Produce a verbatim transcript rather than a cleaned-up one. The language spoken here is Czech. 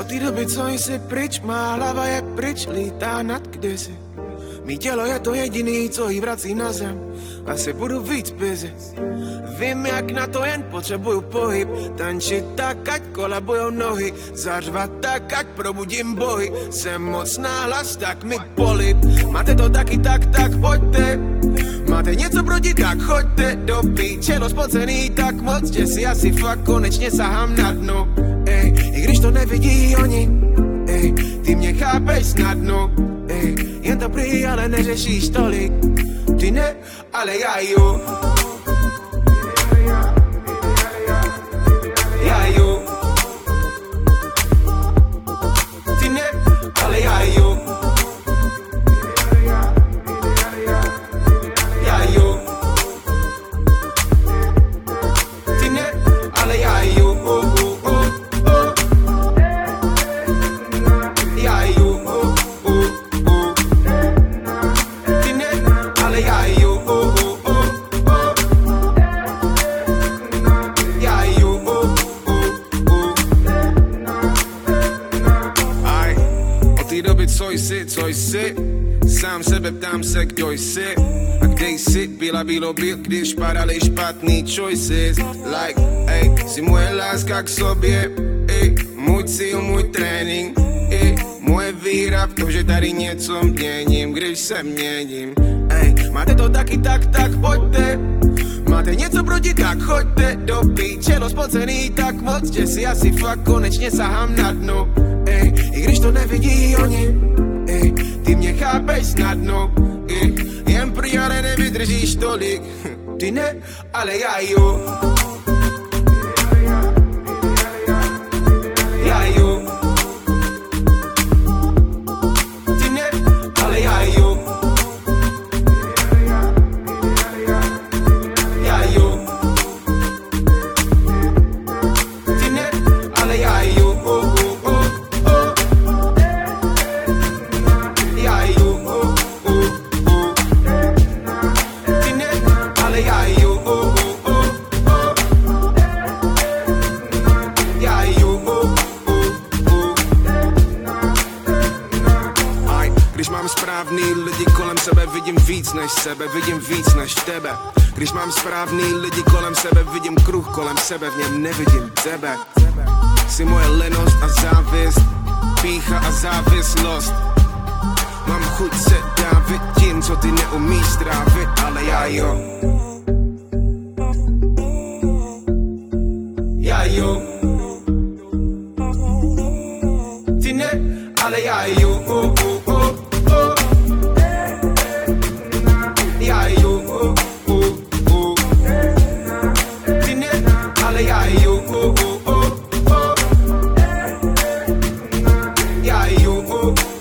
té doby, co jsi pryč, má hlava je pryč, lítá nad kdysi. Mí tělo je to jediný, co jí vrací na zem. Asi budu víc busy. Vím, jak na to jen potřebuju pohyb. Tančit tak, ať kolabujou nohy. Zařvat tak, ať probudím bohy. Jsem moc náhlas, tak mi polib. Máte to taky tak, tak pojďte. Máte něco proti, tak choďte do píče. Rozpocený tak moc, že si asi fakt konečně sahám na dno. Ej, i když to nevidí oni. Ej, ty mě chápeš snadno. Ej, jen to prý, ale neřešíš tolik. Ty ne, ale já jo. Já jo. Ty ne, ale já jo. Já jo. Ty ne, ale já jo. Oh, oh, oh, oh. Já jo. Oh, oh, oh. Ty ne, ale já jo. Oh, oh, oh, oh. Já jo. Oh, oh, oh. Aj, od té doby, co jsi, co jsi, sám sebe ptám se, kdo jsi. A kde jsi, byla bylo byl, když padaly špatný choices. Like, ej, jsi moje láska k sobě, ej, můj cíl, můj trénink, ej, moje víra v to, že tady něco měním, když se měním. Ej, máte to taky tak, tak pojďte. Máte něco proti, tak choďte do píče. Rozpocený tak moc, že si asi fakt konečně sahám na dno. Ej, i když to nevidí oni. Ej, ty mě chápeš snadno. Ej, jen prý, ale nevydržíš tolik. Ty ne, ale já jo. Já jo. Ty ne, ale já jo. Já jo. Ty ne, ale já jo. Oh, oh, oh, oh. Já jo. Oh, oh, oh. Ty ne, ale já jo. Oh, oh, oh, oh. Já jo. Oh, oh, oh. Aj, když mám správný lidi kolem sebe, vidím víc než sebe, vidím víc než tebe. Když mám správný lidi kolem sebe, vidím kruh kolem sebe, v něm nevidím tebe. Jsi moje lenost a závist, pýcha a závislost. Mám chuť se dávit tím, co ty neumíš strávit, ale já jo. Já jo. Ty ne, ale já jo. Oh, oh, oh, oh. Já jo. Oh, oh, oh. Ty ne, ale já jo. Oh, oh, oh, oh. Já jo. Oh,